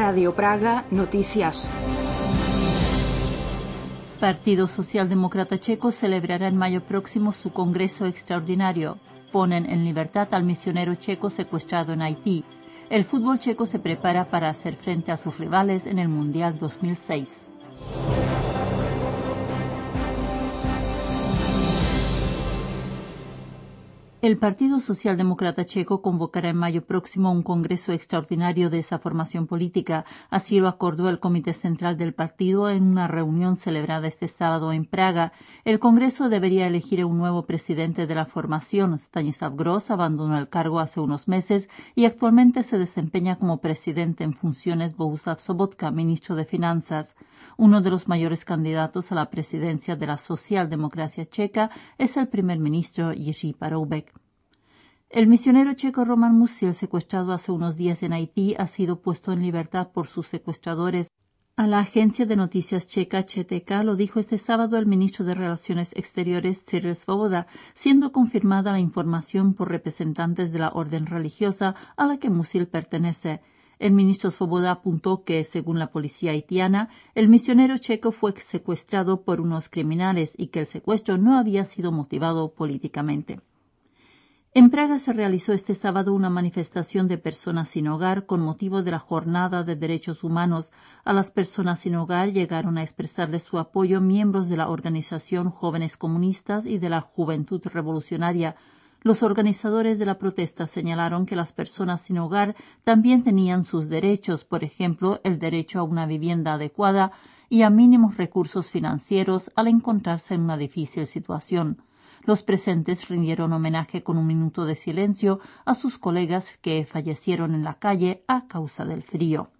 Radio Praga Noticias. Partido Socialdemócrata Checo celebrará en mayo próximo su Congreso Extraordinario. Ponen en libertad al misionero checo secuestrado en Haití. El fútbol checo se prepara para hacer frente a sus rivales en el Mundial 2006. El Partido Socialdemócrata Checo convocará en mayo próximo un congreso extraordinario de esa formación política. Así lo acordó el Comité Central del partido en una reunión celebrada este sábado en Praga. El Congreso debería elegir un nuevo presidente de la formación. Stanislav Gross abandonó el cargo hace unos meses y actualmente se desempeña como presidente en funciones Bohuslav Sobotka, ministro de Finanzas. Uno de los mayores candidatos a la presidencia de la socialdemocracia checa es el primer ministro Jiří Paroubek. El misionero checo Roman Musil, secuestrado hace unos días en Haití, ha sido puesto en libertad por sus secuestradores. A la agencia de noticias checa ČTK lo dijo este sábado el ministro de Relaciones Exteriores Cyril Svoboda, siendo confirmada la información por representantes de la orden religiosa a la que Musil pertenece. El ministro Svoboda apuntó que, según la policía haitiana, el misionero checo fue secuestrado por unos criminales y que el secuestro no había sido motivado políticamente. En Praga se realizó este sábado una manifestación de personas sin hogar con motivo de la Jornada de Derechos Humanos. A las personas sin hogar llegaron a expresarles su apoyo miembros de la organización Jóvenes Comunistas y de la Juventud Revolucionaria. Los organizadores de la protesta señalaron que las personas sin hogar también tenían sus derechos, por ejemplo, el derecho a una vivienda adecuada y a mínimos recursos financieros al encontrarse en una difícil situación. Los presentes rindieron homenaje con un minuto de silencio a sus colegas que fallecieron en la calle a causa del frío.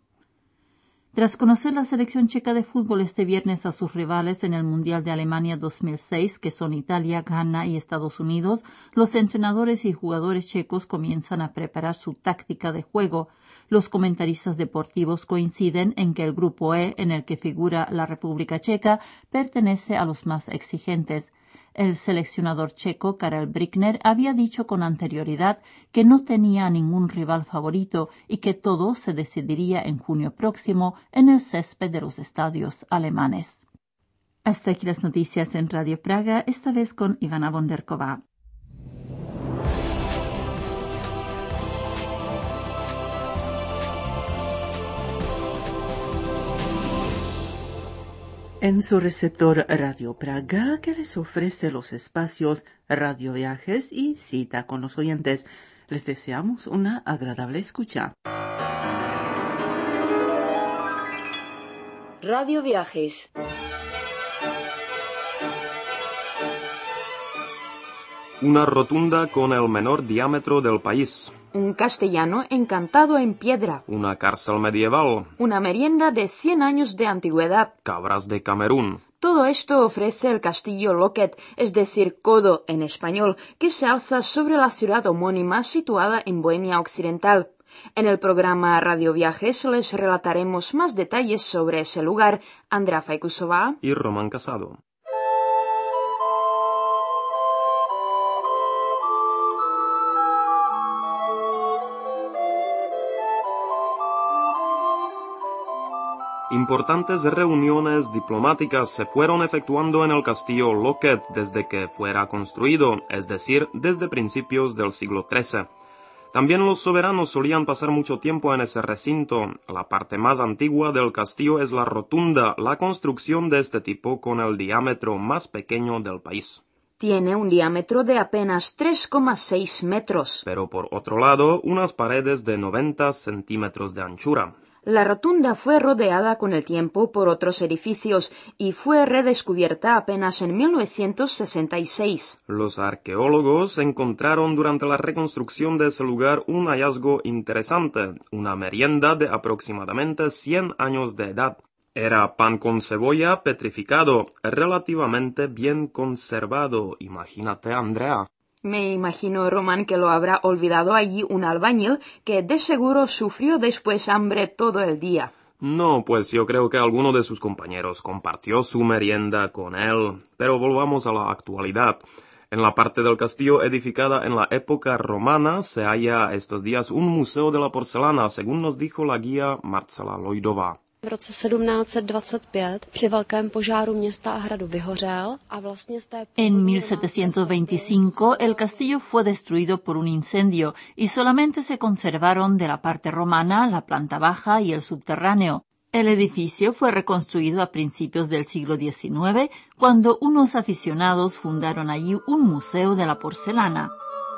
Tras conocer la selección checa de fútbol este viernes a sus rivales en el Mundial de Alemania 2006, que son Italia, Ghana y Estados Unidos, los entrenadores y jugadores checos comienzan a preparar su táctica de juego. Los comentaristas deportivos coinciden en que el Grupo E, en el que figura la República Checa, pertenece a los más exigentes. El seleccionador checo Karel Brickner había dicho con anterioridad que no tenía a ningún rival favorito y que todo se decidiría en junio próximo en el césped de los estadios alemanes. Hasta aquí las noticias en Radio Praga, esta vez con Ivana Bonderková. En su receptor Radio Praga, que les ofrece los espacios Radio Viajes y Cita con los oyentes, les deseamos una agradable escucha. Radio Viajes. Una rotunda con el menor diámetro del país. Un castellano encantado en piedra. Una cárcel medieval. Una merienda de 100 años de antigüedad. Cabras de Camerún. Todo esto ofrece el castillo Loket, es decir, Codo en español, que se alza sobre la ciudad homónima situada en Bohemia Occidental. En el programa Radio Viajes les relataremos más detalles sobre ese lugar. Andrea Faikusova y Román Casado. Importantes reuniones diplomáticas se fueron efectuando en el castillo Loket desde que fuera construido, es decir, desde principios del siglo XIII. También los soberanos solían pasar mucho tiempo en ese recinto. La parte más antigua del castillo es la rotunda, la construcción de este tipo con el diámetro más pequeño del país. Tiene un diámetro de apenas 3,6 metros. Pero por otro lado, unas paredes de 90 centímetros de anchura. La rotunda fue rodeada con el tiempo por otros edificios y fue redescubierta apenas en 1966. Los arqueólogos encontraron durante la reconstrucción de ese lugar un hallazgo interesante, una merienda de aproximadamente 100 años de edad. Era pan con cebolla petrificado, relativamente bien conservado. Imagínate, Andrea. Me imagino, Román, que lo habrá olvidado allí un albañil que de seguro sufrió después hambre todo el día. No, pues yo creo que alguno de sus compañeros compartió su merienda con él. Pero volvamos a la actualidad. En la parte del castillo edificada en la época romana se halla estos días un museo de la porcelana, según nos dijo la guía Marcela Lojdová. V roce 1725 při velkém požáru města a hradu vyhořel a vlastně z té... En 1725 el castillo fue destruido por un incendio y solamente se conservaron de la parte romana la planta baja y el subterráneo. El edificio fue reconstruido a principios del siglo XIX, cuando unos aficionados fundaron allí un museo de la porcelana.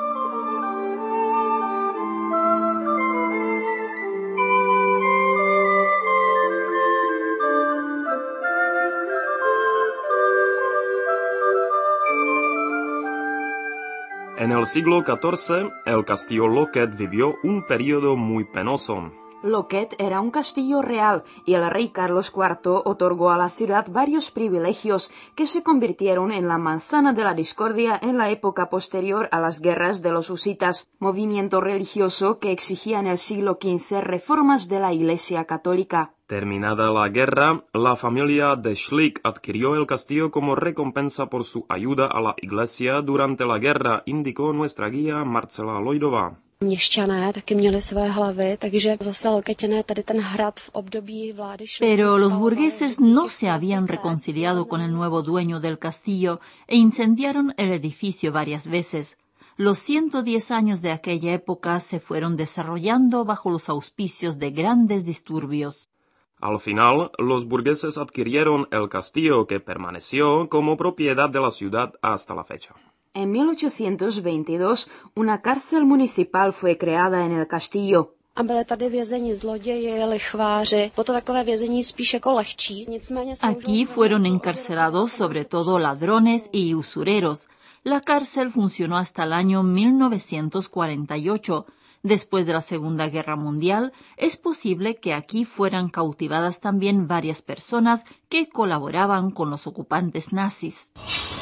En el siglo XIV, el castillo Loket vivió un periodo muy penoso. Loket era un castillo real y el rey Carlos IV otorgó a la ciudad varios privilegios que se convirtieron en la manzana de la discordia en la época posterior a las guerras de los husitas, movimiento religioso que exigía en el siglo XV reformas de la Iglesia católica. Terminada la guerra, la familia de Schlick adquirió el castillo como recompensa por su ayuda a la Iglesia durante la guerra, indicó nuestra guía Marcela Lojdová. Měšťané taky měli své hlavy, takže zase Lokeťané tady ten hrad v období vlády Pero los burgueses no se habían reconciliado con el nuevo dueño del castillo e incendiaron el edificio varias veces. Los 110 años de aquella época se fueron desarrollando bajo los auspicios de grandes disturbios. Al final, los burgueses adquirieron el castillo que permaneció como propiedad de la ciudad hasta la fecha. En 1822, una cárcel municipal fue creada en el castillo. A byli tady vězeni zloději, lichváři, bylo to takové vězení spíš jako lehčí. Nicméně Aquí fueron encarcelados sobre todo ladrones y usureros. La cárcel funcionó hasta el año 1948. Después de la Segunda Guerra Mundial, es posible que aquí fueran cautivadas también varias personas que colaboraban con los ocupantes nazis.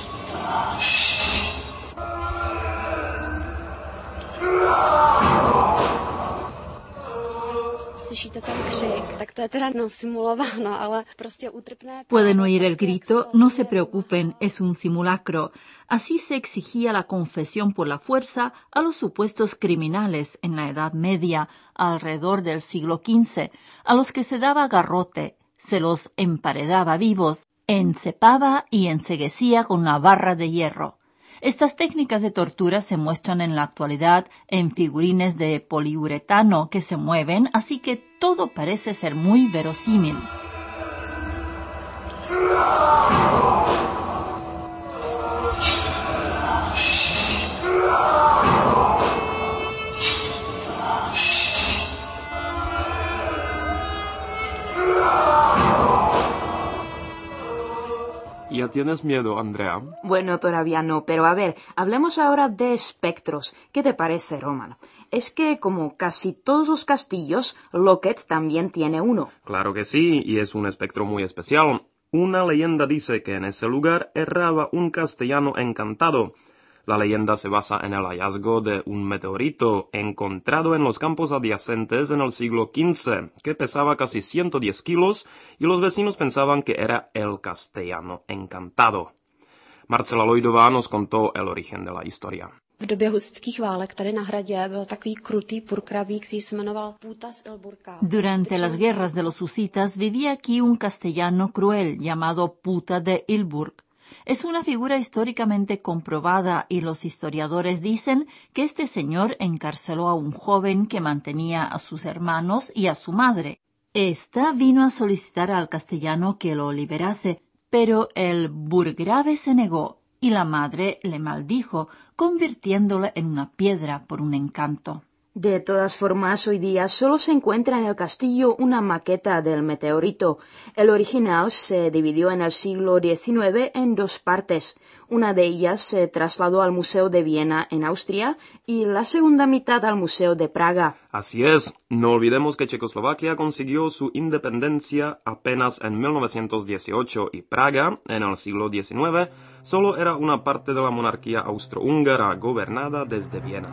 Slyšíte ten křik, tak to je teda nasimulováno, ale prostě útrpné... Pueden oír el grito, no se preocupen, es un simulacro. Así se exigía la confesión por la fuerza a los supuestos criminales en la Edad Media, alrededor del siglo XV, a los que se daba garrote, se los emparedaba vivos, encepaba y enceguecía con una barra de hierro. Estas técnicas de tortura se muestran en la actualidad en figurines de poliuretano que se mueven, así que todo parece ser muy verosímil. ¿Ya tienes miedo, Andrea? Bueno, todavía no, pero a ver, hablemos ahora de espectros. ¿Qué te parece, Roman? Es que, como casi todos los castillos, Loket también tiene uno. Claro que sí, y es un espectro muy especial. Una leyenda dice que en ese lugar erraba un castellano encantado. La leyenda se basa en el hallazgo de un meteorito encontrado en los campos adyacentes en el siglo XV, que pesaba casi 110 kilos, y los vecinos pensaban que era el castellano encantado. Marcela Lojdová nos contó el origen de la historia. V době husitských válek tady na hradě byl takový krutý purkrabí, který se jmenoval Půta z Ilburka. Durante las guerras de los husitas vivía aquí un castellano cruel llamado Půta de Ilburg. Es una figura históricamente comprobada y los historiadores dicen que este señor encarceló a un joven que mantenía a sus hermanos y a su madre. Esta vino a solicitar al castellano que lo liberase, pero el burgrave se negó y la madre le maldijo, convirtiéndole en una piedra por un encanto. De todas formas, hoy día solo se encuentra en el castillo una maqueta del meteorito. El original se dividió en el siglo XIX en dos partes. Una de ellas se trasladó al Museo de Viena, en Austria, y la segunda mitad al Museo de Praga. Así es. No olvidemos que Checoslovaquia consiguió su independencia apenas en 1918 y Praga, en el siglo XIX, solo era una parte de la monarquía austrohúngara gobernada desde Viena.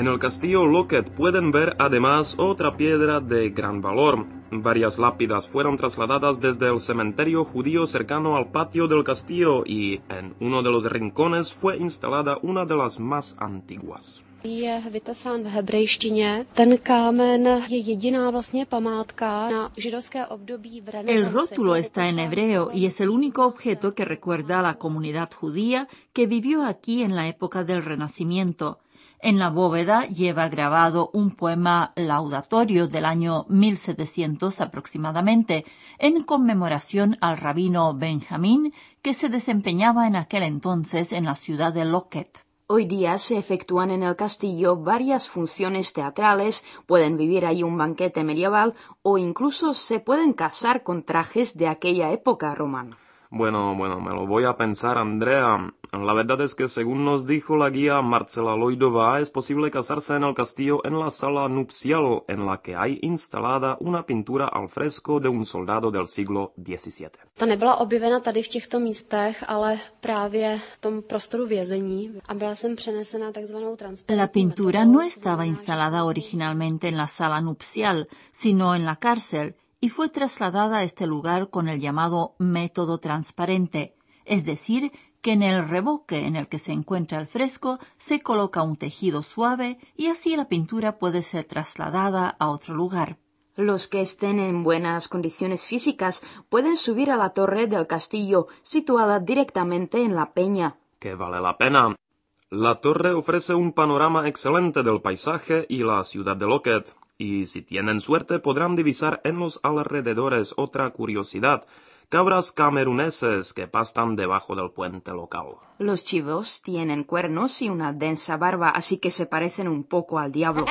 En el castillo Loket pueden ver además otra piedra de gran valor. Varias lápidas fueron trasladadas desde el cementerio judío cercano al patio del castillo y en uno de los rincones fue instalada una de las más antiguas. Je vytesán v hebrejštině. Ten kámen je jediná vlastně památka na židovské období v renesanci. El rótulo está en hebreo y es el único objeto que recuerda a la comunidad judía que vivió aquí en la época del Renacimiento. En la bóveda lleva grabado un poema laudatorio del año 1700 aproximadamente, en conmemoración al rabino Benjamín, que se desempeñaba en aquel entonces en la ciudad de Loket. Hoy día se efectúan en el castillo varias funciones teatrales, pueden vivir ahí un banquete medieval o incluso se pueden casar con trajes de aquella época romana. Bueno, me lo voy a pensar, Andrea. La verdad es que según nos dijo la guía Marcela Lojdová, es posible casarse en el castillo en la sala nupcial, en la que hay instalada una pintura al fresco de un soldado del siglo XVII. Ta nebyla objevena tady v těchto místech, ale právě v tom prostoru vězení a byla sem přenesena takzvanou transparentní. La pintura no estaba instalada originalmente en la sala nupcial, sino en la cárcel, y fue trasladada a este lugar con el llamado método transparente, es decir, que en el revoque en el que se encuentra el fresco se coloca un tejido suave y así la pintura puede ser trasladada a otro lugar. Los que estén en buenas condiciones físicas pueden subir a la torre del castillo, situada directamente en la peña. Que vale la pena. La torre ofrece un panorama excelente del paisaje y la ciudad de Loket. Y si tienen suerte podrán divisar en los alrededores otra curiosidad, cabras cameruneses que pastan debajo del puente local. Los chivos tienen cuernos y una densa barba, así que se parecen un poco al diablo.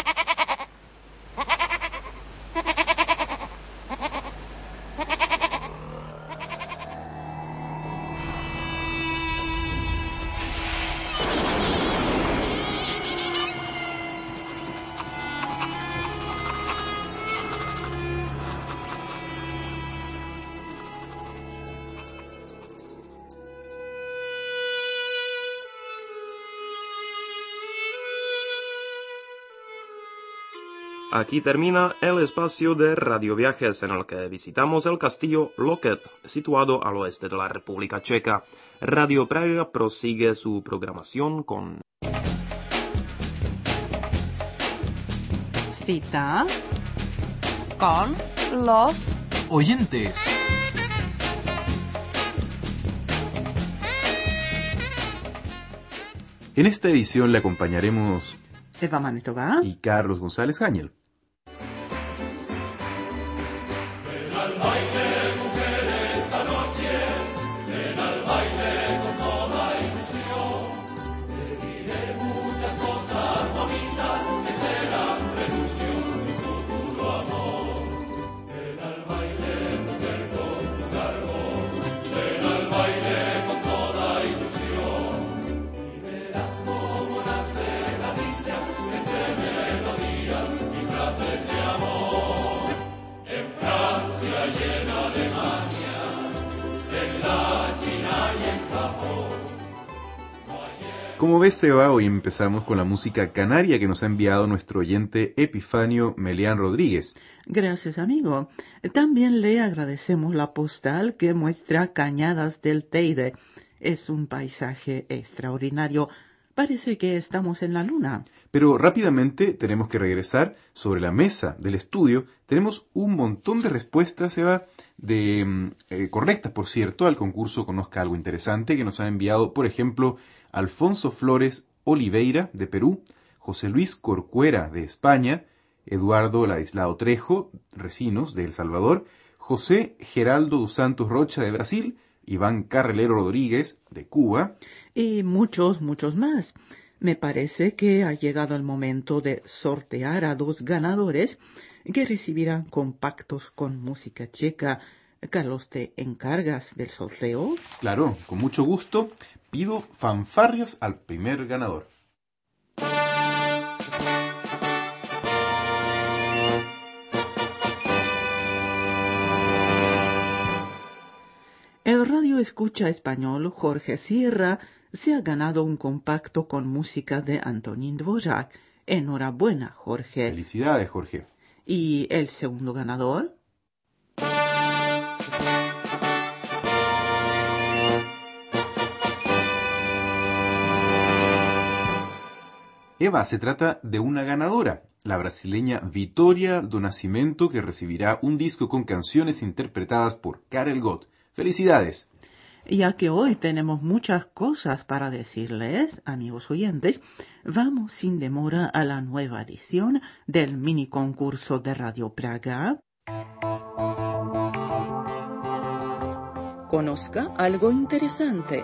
Aquí termina el espacio de radioviajes en el que visitamos el castillo Loket, situado al oeste de la República Checa. Radio Praga prosigue su programación con Cita con los oyentes. En esta edición le acompañaremos Eva Manetova y Carlos González Gañel. Como ves, Seba, hoy empezamos con la música canaria que nos ha enviado nuestro oyente Epifanio Melián Rodríguez. Gracias, amigo. También le agradecemos la postal que muestra Cañadas del Teide. Es un paisaje extraordinario. Parece que estamos en la luna. Pero rápidamente tenemos que regresar. Sobre la mesa del estudio tenemos un montón de respuestas, Seba, correctas, por cierto, al concurso Conozca Algo Interesante, que nos han enviado, por ejemplo, Alfonso Flores Oliveira, de Perú, José Luis Corcuera, de España, Eduardo Ladislao Trejo, Recinos, de El Salvador, José Geraldo dos Santos Rocha, de Brasil, Iván Carrelero Rodríguez, de Cuba. Y muchos más. Me parece que ha llegado el momento de sortear a 2 ganadores que recibirán compactos con música checa. Carlos, ¿te encargas del sorteo? Claro, con mucho gusto. Pido fanfarrias al primer ganador. El radio escucha español Jorge Sierra se ha ganado un compacto con música de Antonín Dvořák. Enhorabuena, Jorge. Felicidades, Jorge. ¿Y el segundo ganador? Eva, se trata de una ganadora, la brasileña Vitória do Nascimento, que recibirá un disco con canciones interpretadas por Karel Gott. ¡Felicidades! Ya que hoy tenemos muchas cosas para decirles, amigos oyentes, vamos sin demora a la nueva edición del mini concurso de Radio Praga. Conozca algo interesante.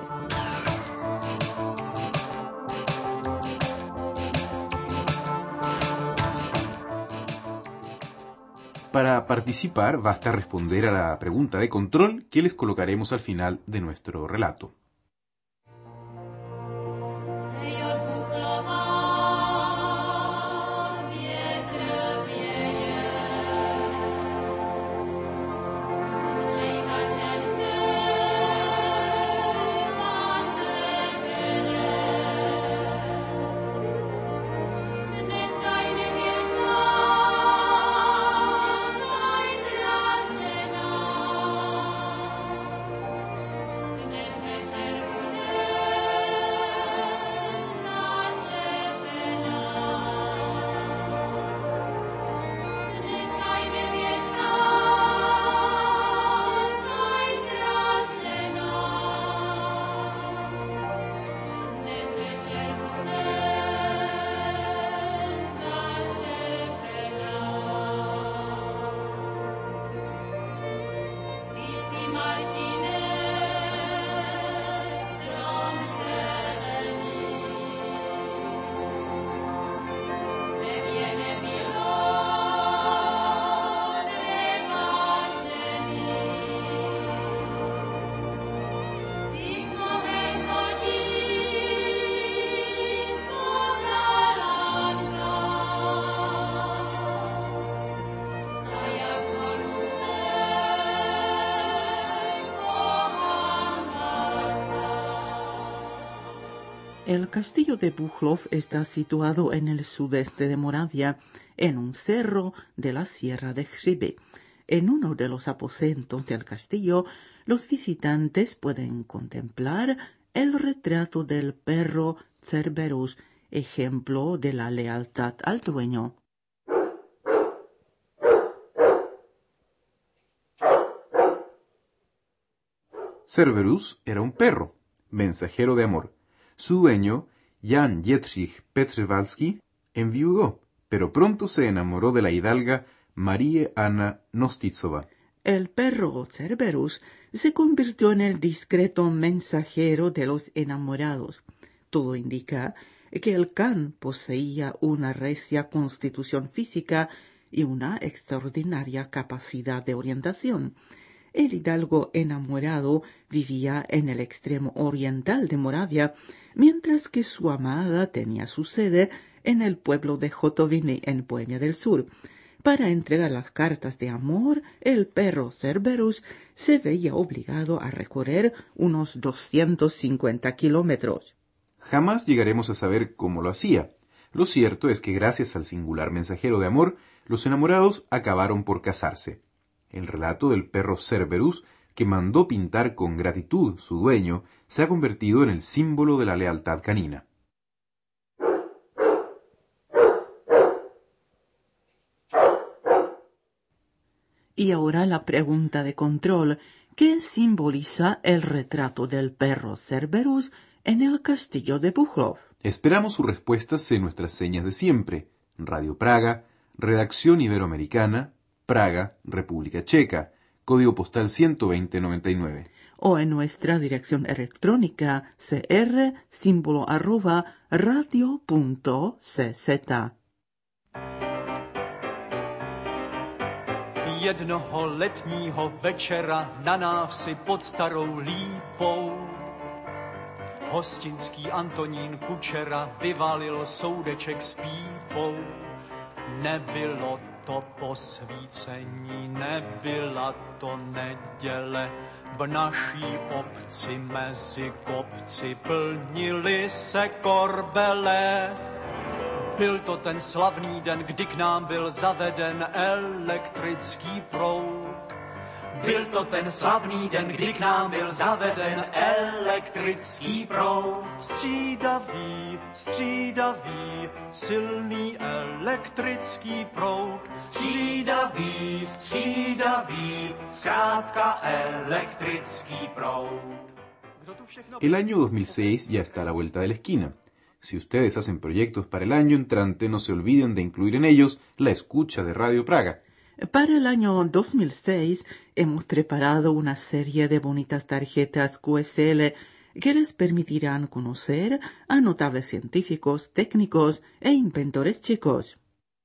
Para participar basta responder a la pregunta de control que les colocaremos al final de nuestro relato. El castillo de Buchlov está situado en el sudeste de Moravia, en un cerro de la Sierra de Hřiby. En uno de los aposentos del castillo, los visitantes pueden contemplar el retrato del perro Cerberus, ejemplo de la lealtad al dueño. Cerberus era un perro, mensajero de amor. Su dueño, Jan Jędrzej Petrzevalski, enviudó, pero pronto se enamoró de la hidalga Marie Anna Nostitsova. El perro Cerberus se convirtió en el discreto mensajero de los enamorados. Todo indica que el can poseía una recia constitución física y una extraordinaria capacidad de orientación. El hidalgo enamorado vivía en el extremo oriental de Moravia, mientras que su amada tenía su sede en el pueblo de Hotoviny, en Bohemia del Sur. Para entregar las cartas de amor, el perro Cerberus se veía obligado a recorrer unos 250 kilómetros. Jamás llegaremos a saber cómo lo hacía. Lo cierto es que gracias al singular mensajero de amor, los enamorados acabaron por casarse. El relato del perro Cerberus, que mandó pintar con gratitud su dueño, se ha convertido en el símbolo de la lealtad canina. Y ahora la pregunta de control: ¿qué simboliza el retrato del perro Cerberus en el castillo de Buchlov? Esperamos sus respuestas en nuestras señas de siempre. Radio Praga, Redacción Iberoamericana, Praga, República Checa, código postal 12099. O en nuestra dirección electrónica cr @radio.cz. Jednoho letního večera na návsi pod starou lípou hostinský Antonín Kučera vyvalil soudeček s pípou. Nebylo to posvícení, nebyla to neděle, v naší obci mezi kopci plnily se korbele. Byl to ten slavný den, kdy k nám byl zaveden elektrický proud. Byl to ten slavný den, kdy k nám byl zaveden elektrický proud. Střídavý, střídavý, silný elektrický proud. Střídavý, střídavý, zkrátka elektrický proud. El año 2006 ya está a la vuelta de la esquina. Si ustedes hacen proyectos para el año entrante, no se olviden de incluir en ellos la escucha de Radio Praga. Para el año 2006 hemos preparado una serie de bonitas tarjetas QSL que les permitirán conocer a notables científicos, técnicos e inventores checos.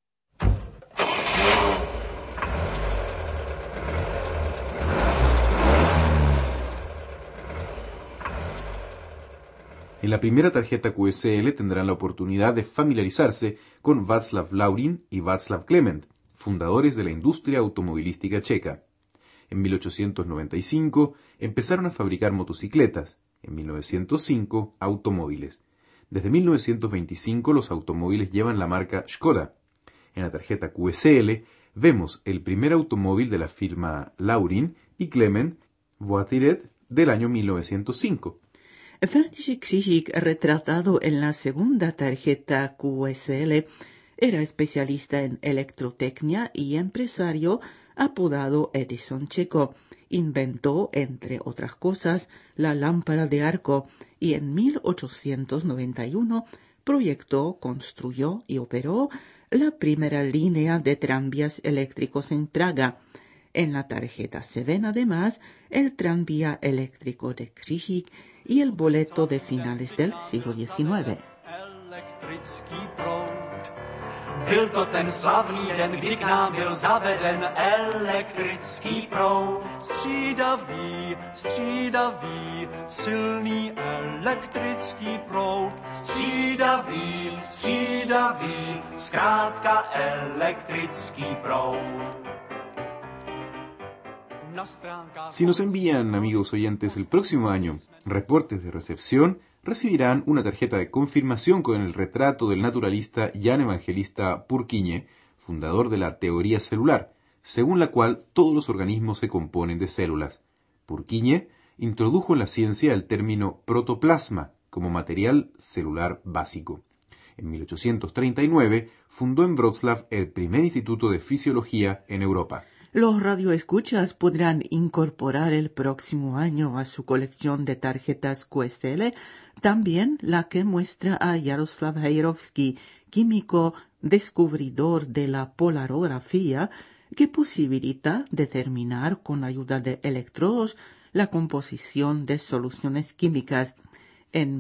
En la primera tarjeta QSL tendrán la oportunidad de familiarizarse con Václav Laurin y Václav Klement, fundadores de la industria automovilística checa. En 1895 empezaron a fabricar motocicletas, en 1905 automóviles. Desde 1925 los automóviles llevan la marca Škoda. En la tarjeta QSL vemos el primer automóvil de la firma Laurin y Klement, Voiture del año 1905. František Křížík, retratado en la segunda tarjeta QSL, era especialista en electrotecnia y empresario apodado Edison Checo. Inventó, entre otras cosas, la lámpara de arco y en 1891 proyectó, construyó y operó la primera línea de tranvías eléctricos en Praga. En la tarjeta se ven además el tranvía eléctrico de Křížík y el boleto de finales del siglo XIX. Byl to ten slavný den, kdy k nám byl zaveden elektrický proud. Střídavý, střídavý, silný elektrický proud. Střídavý, střídavý, zkrátka elektrický proud. Si nos envían, amigos oyentes, el próximo año reportes de recepción, recibirán una tarjeta de confirmación con el retrato del naturalista Jan Evangelista Purkinje, fundador de la teoría celular, según la cual todos los organismos se componen de células. Purkinje introdujo en la ciencia el término protoplasma como material celular básico. En 1839 fundó en Wrocław el primer instituto de fisiología en Europa. Los radioescuchas podrán incorporar el próximo año a su colección de tarjetas QSL también la que muestra a Jaroslav Hejrovský, químico descubridor de la polarografía, que posibilita determinar con ayuda de electrodos la composición de soluciones químicas. En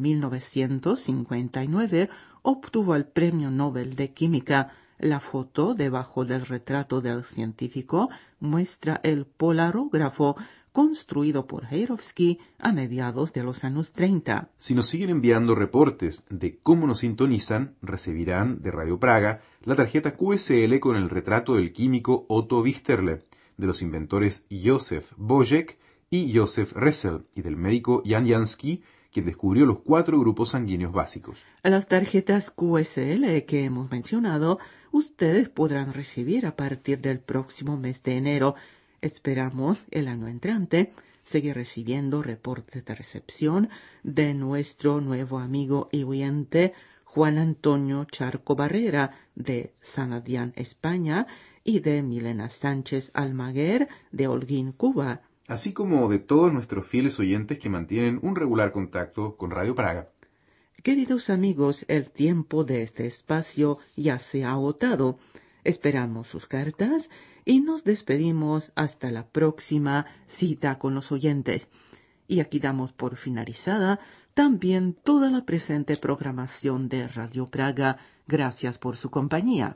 1959 obtuvo el Premio Nobel de Química. La foto debajo del retrato del científico muestra el polarógrafo construido por Hejrovský a mediados de los años 30. Si nos siguen enviando reportes de cómo nos sintonizan, recibirán de Radio Praga la tarjeta QSL con el retrato del químico Otto Wichterle, de los inventores Josef Božek y Josef Ressel, y del médico Jan Jansky, quien descubrió los 4 grupos sanguíneos básicos. Las tarjetas QSL que hemos mencionado, ustedes podrán recibir a partir del próximo mes de enero. Esperamos el año entrante seguir recibiendo reportes de recepción de nuestro nuevo amigo y oyente Juan Antonio Charco Barrera de San Adrián, España, y de Milena Sánchez Almaguer de Holguín, Cuba. Así como de todos nuestros fieles oyentes que mantienen un regular contacto con Radio Praga. Queridos amigos, el tiempo de este espacio ya se ha agotado. Esperamos sus cartas y nos despedimos hasta la próxima cita con los oyentes. Y aquí damos por finalizada también toda la presente programación de Radio Praga. Gracias por su compañía.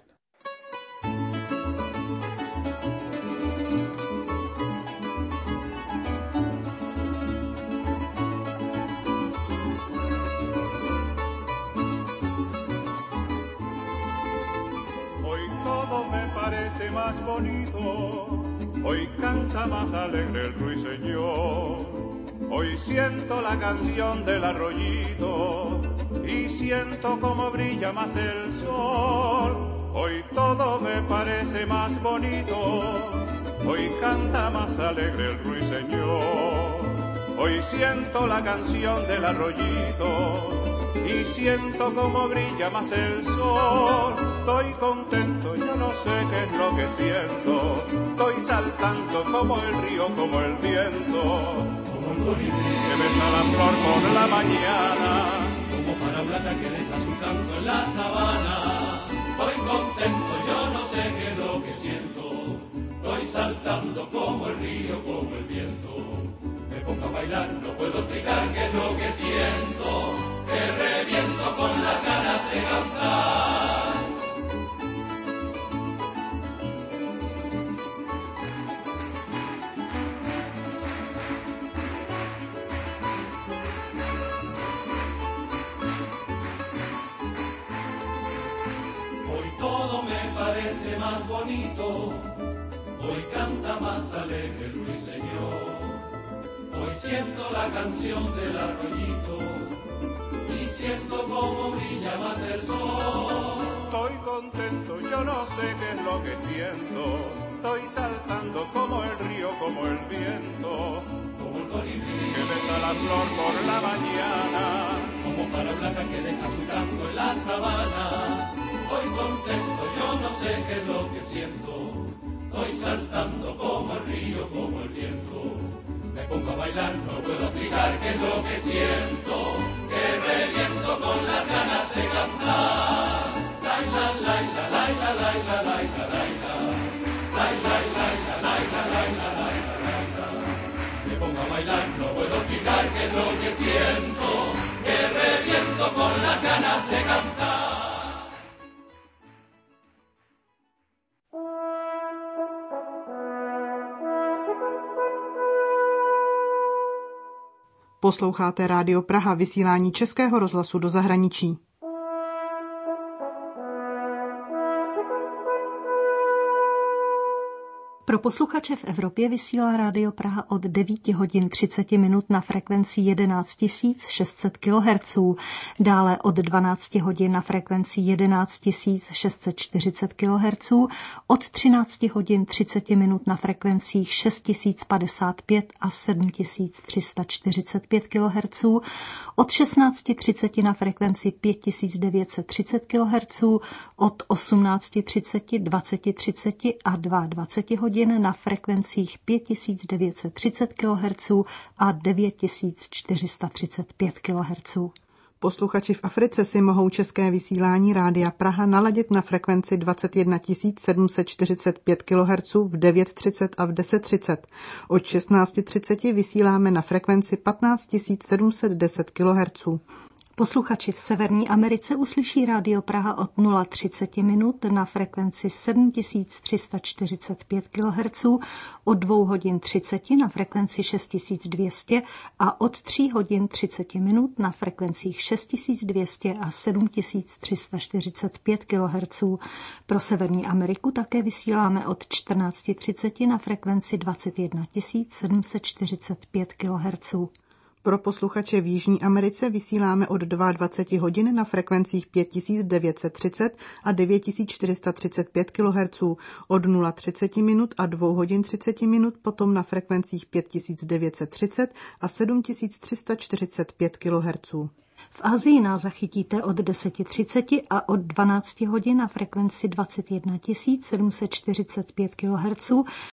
Más bonito, hoy canta más alegre el ruiseñor. Hoy siento la canción del arroyito y siento como brilla más el sol. Hoy todo me parece más bonito, hoy canta más alegre el ruiseñor. Hoy siento la canción del arroyito y siento como brilla más el sol. Estoy contento, yo no sé qué es lo que siento. Estoy saltando como el río, como el viento, como el colibrí que besa la flor por la mañana, como paraulata que deja su canto en la sabana. Estoy contento, yo no sé qué es lo que siento. Estoy saltando como el río, como el viento. Me pongo a bailar, no puedo explicar qué es lo que siento, que reviento con las ganas de cantar. Hoy todo me parece más bonito, hoy canta más alegre el ruiseñor. Hoy siento la canción del arroyito y siento como brilla más el sol. Estoy contento, yo no sé qué es lo que siento. Estoy saltando como el río, como el viento, como el colibrí que besa la flor por la mañana, como paraulata que deja su canto en la sabana. Estoy contento, yo no sé qué es lo que siento. Estoy saltando como el río, como el viento. Me pongo a bailar, no puedo explicar qué es lo que siento, que reviento con las ganas de cantar. La la la la la la la la la la la. Me pongo a bailar, no puedo explicar qué es lo que siento, que reviento con las ganas de cantar. Posloucháte Rádio Praha, vysílání Českého rozhlasu do zahraničí. Pro posluchače v Evropě vysílá Rádio Praha od 9 hodin 30 minut na frekvenci 11 600 kHz, dále od 12 hodin na frekvenci 11 640 kHz, od 13 hodin 30 minut na frekvencích 6055 a 7345 kHz, od 16:30 na frekvenci 5930 kHz, od 18:30, 20:30 a 22 hodin na frekvencích 5930 kHz a 9435 kHz. Posluchači v Africe si mohou české vysílání Rádia Praha naladit na frekvenci 21 745 kHz v 9:30 a v 10:30. Od 16:30 vysíláme na frekvenci 15 710 kHz. Posluchači v Severní Americe uslyší Rádio Praha od 0:30 minut na frekvenci 7345 kHz, od 2 hodin 30 na frekvenci 6200 a od 3 hodin 30 minut na frekvencích 6200 a 7345 kHz. Pro Severní Ameriku také vysíláme od 14:30 na frekvenci 21 745 kHz. Pro posluchače v Jižní Americe vysíláme od 22 hodin na frekvencích 5930 a 9435 kHz, od 0:30 minut a 2 hodin 30 minut potom na frekvencích 5930 a 7345 kHz. V Asii nás zachytíte od 10:30 a od 12 hodin na frekvenci 21 745 kHz